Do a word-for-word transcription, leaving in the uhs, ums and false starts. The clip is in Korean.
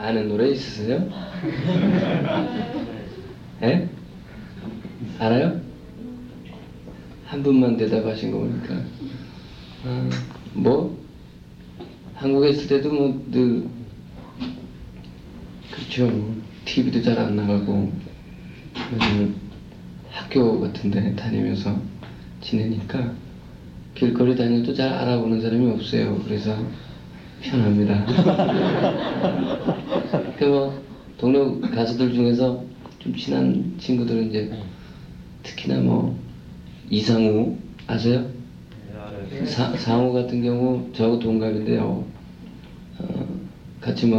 아는 노래 있으세요? 예? 알아요? 한 분만 대답하신 거 보니까. 아, 뭐? 한국에 있을 때도 뭐, 늘, 그렇죠. 티비도 잘 안 나가고, 요즘은 학교 같은데 다니면서 지내니까 길거리 다녀도 잘 알아보는 사람이 없어요. 그래서 편합니다. 그 뭐, 동료 가수들 중에서 좀 친한 친구들은 이제 특히나 뭐, 이상우, 아세요? 사, 상우 같은 경우 저하고 동갑인데요. 어, 같이 뭐